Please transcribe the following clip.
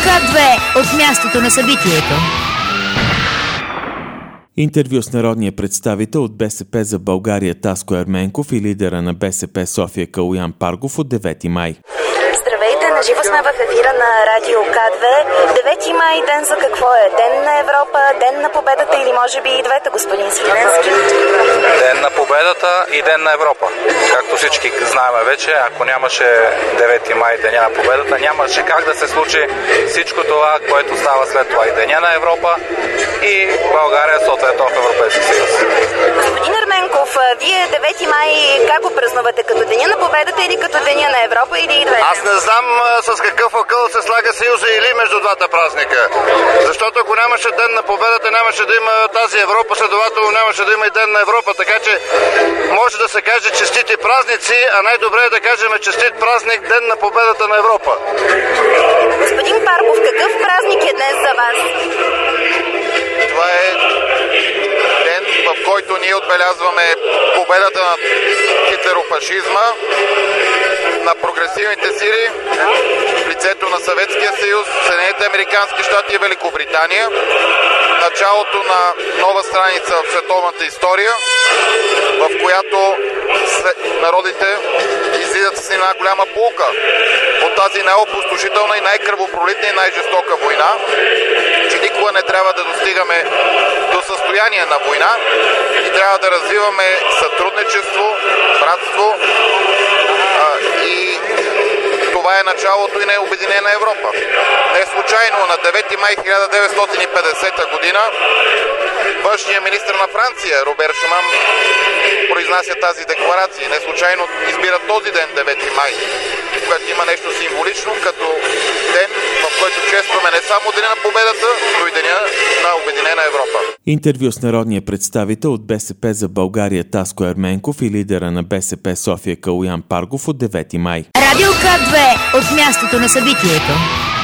К2 от мястото на събитието. Интервю с народния представител от БСП за България Таско Ерменков и лидера на БСП София Калоян Паргов от 9 май. Здравейте, наживо сме в ефира на Радио К2. 9 май, ден за какво е? Ден на Европа, ден на победата или може би и двете, господин Свиленски? Ден на победата и ден на Европа. Както всички знаем вече, ако нямаше 9 май, деня на победата, нямаше как да се случи всичко това, което става след това и деня на Европа и България съответно в Европейския съюз. Господин Ерменков, вие 9 май как го празнувате? Като деня на победата или като деня на Европа или и двете? Аз не знам с какъв акъл се слага съюза или между двата празника. Защото ако нямаше ден на победата, нямаше да има тази Европа, следователно нямаше да има и ден на Европа. Така че може да се каже честити празници, а най-добре е да кажем честит празник, ден на победата на Европа. Господин Паргов, какъв празник е днес за вас? Това е ден, в който ние отбелязваме победата на хитлерофашизма, на прогресивните сили в лицето на Съветския съюз, Съединените американски щати и Великобритания, началото на нова страница в световната история, в която народите излизат с една голяма поука от тази най-опустошителна и най-кръвопролитна и най-жестока война, че никога не трябва да достигаме до състояние на война и трябва да развиваме сътрудничество, братство и това е началото и на Обединена Европа. Не случайно на 9 май 1950 година външният министър на Франция Робер Шуман произнася тази декларация. Не случайно избира този ден, 9 май, което има нещо символично, като ден, в който честваме не само деня на победата, но и деня на Обединена Европа. Интервю с народния представител от БСП за България Таско Ерменков и лидера на БСП София Калоян Паргов от 9 май. Радио К2 от мястото на събитието.